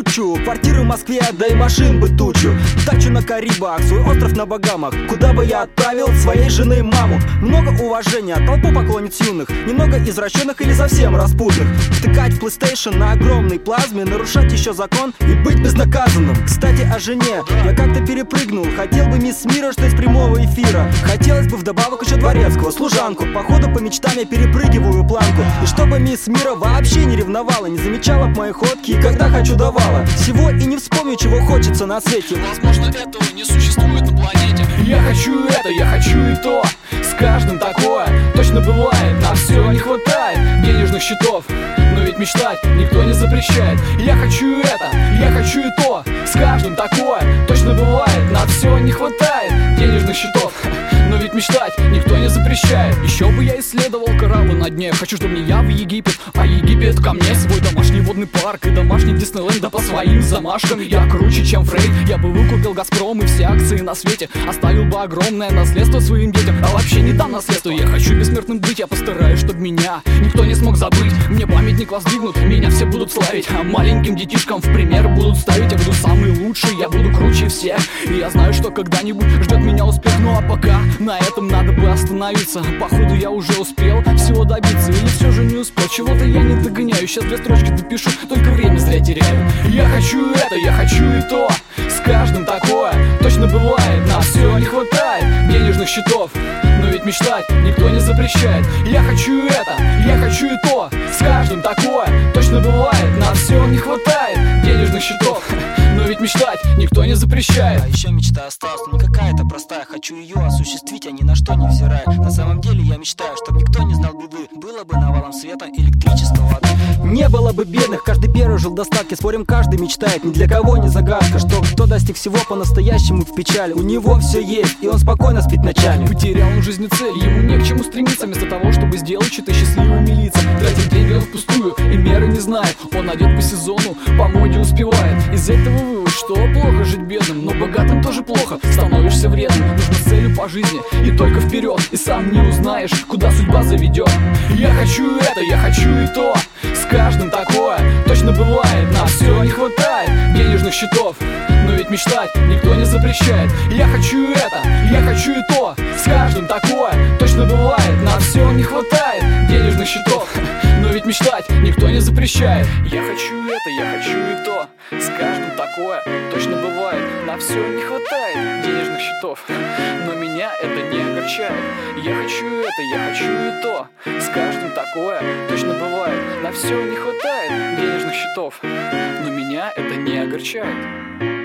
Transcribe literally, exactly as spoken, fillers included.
хочу квартиру в Москве, да и машин бы тучу, дачу на Карибах, свой остров на Багамах, куда бы я отправил своей жены маму. Много уважения, толпу поклонниц юных, немного извращенных или совсем распутных. Втыкать в PlayStation на огромной плазме, нарушать еще закон и быть безнаказанным. Кстати, о жене я как-то перепрыгнул, хотел бы мисс мира, что из прямого эфира. Хотелось бы вдобавок еще дворецкого, служанку. Походу по мечтам я перепрыгиваю планку. И чтобы мисс мира вообще не ревновала, не замечала б мои ходки и когда хочу давала. Всего и не вспомню, чего хочется на свете. Возможно, этого не существует на планете. Я хочу это, я хочу и то. С каждым такое точно бывает. На все не хватает денежных счетов, но ведь мечтать никто не запрещает. Я хочу это, я хочу и то. С каждым такое точно бывает. На все не хватает денежных счетов, но ведь мечтать никто не запрещает. Еще бы я исследовал кораллы на дне. Хочу, чтобы не я в Египет, а Египет ко мне. Свой домашний водный парк и домашний Диснейленд, да по своим замашкам я круче, чем Фрейд. Я бы выкупил Газпром и все акции на свете, оставил бы огромное наследство своим детям. А вообще не дам наследство, я хочу бессмертным быть. Я постараюсь, чтобы меня никто не смог забыть. Мне памятник воздвигнут, меня все будут славить, а маленьким детишкам в пример будут ставить. Я буду самый лучший, я буду круче всех. И я знаю, что когда-нибудь ждет меня успех. Ну а пока на этом надо бы остановиться. Походу я уже успел всего добиться, или все же не успел. Чего-то я не догоняю, сейчас две строчки допишу, только время зря теряю. Я хочу это, я хочу и то. С каждым такое точно бывает. На все не хватает денежных счетов, но ведь мечтать никто не запрещает. Я хочу это, я хочу и то. С каждым такое точно бывает. На все не хватает денежных счетов, но ведь мечтать никто не запрещает. А еще мечта осталась, но не какая-то простая. Хочу ее осуществить, а ни на что не взирая. На самом деле я мечтаю, чтобы никто не знал беды. Было бы навалом света, электричества, воды. Не было бы бедных, каждый первый жил в достатке. Спорим, каждый мечтает, ни для кого не загадка, что кто достиг всего по-настоящему в печали. У него все есть, и он спокойно спит ночами. Потерял он в жизни цель, ему не к чему стремиться. Вместо того, чтобы сделать что-то счастливыми лица, тратит деньги он впустую и меры не знает. Он одет по сезону, по моде успевает. Из этого вывод, что плохо жить бедным, но богатым тоже плохо. Становишься вредным, нужно с целью по жизни и только вперед. И сам не узнаешь, куда судьба заведет. Я хочу это, я хочу и то. С каждым такое точно бывает. На все не хватает денежных счетов, но ведь мечтать никто не запрещает. Я хочу это, я хочу и то. С каждым такое точно бывает. На все не хватает денежных счетов, но ведь мечтать никто не запрещает. Я хочу это, я хочу и то. С каждым такое точно бывает. На все не хватает денежных счетов, но меня это не огорчает. Я хочу это, я хочу и то. С каждым такое точно бывает. На все не хватает денежных счетов, но меня это не огорчает.